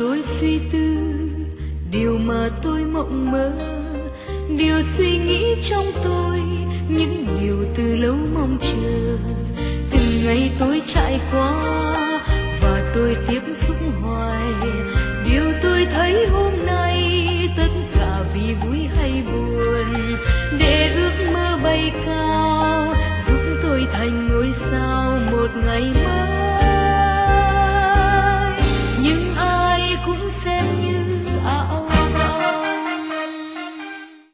tôi suy tư, điều mà tôi mộng mơ, điều suy nghĩ trong tôi, những điều từ lâu mong chờ. Từng ngày tôi trải qua và tôi tiếp